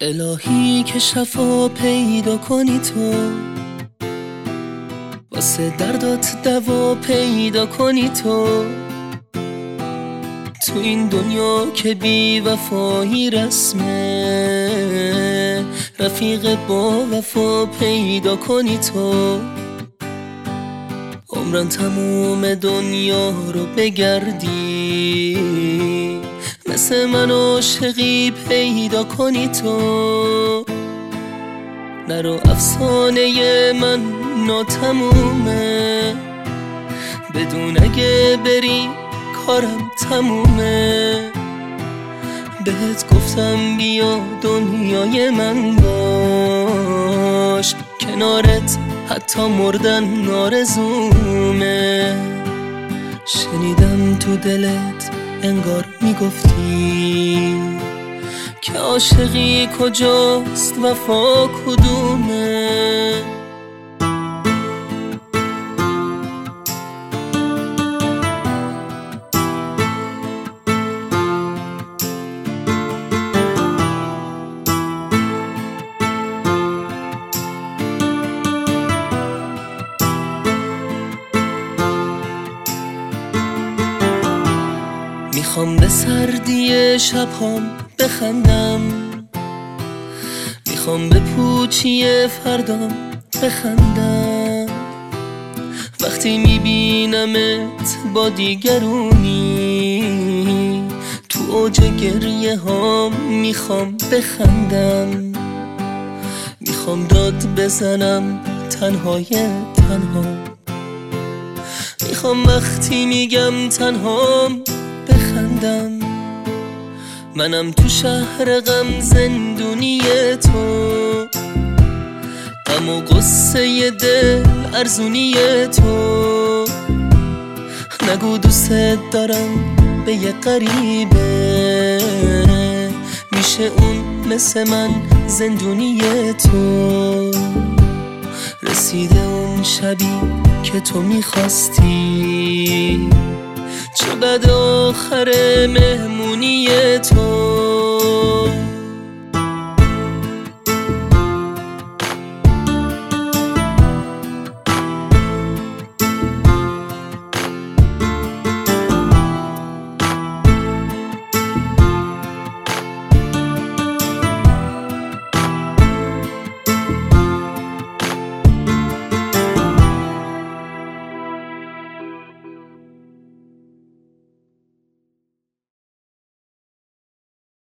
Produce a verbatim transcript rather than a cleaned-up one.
الهی که شفا پیدا کنی تو، واسه دردات دوا پیدا کنی تو، تو این دنیا که بی وفایی رسمه، رفیق با وفا پیدا کنی تو. عمران تموم دنیا رو بگردی، مثل من عاشقی پیدا کنی تو. نرو افسانه من ناتمومه، بدون اگه بری کارم تمومه. بهت گفتم بیا دنیای من باش، کنارت حتی مردن آرزومه. شنیدم تو دلت انگار میگفتی که عاشقی کجاست وفا کدومه. میخوام به سردی شبهام بخندم، میخوام به پوچی فردام بخندم. وقتی میبینمت با دیگرونی، تو اوج گریه هام میخوام بخندم. میخوام داد بزنم تنهای تنها، میخوام وقتی میگم تنهام بخندم. منم تو شهر غم زندونی تو، غم و غصه دل ارزونی تو. نگو دوست دارم به یه غریبه، میشه اون مثل من زندونی تو. رسیده اون شبی که تو میخواستی، چقدر آخر مهمونی تو.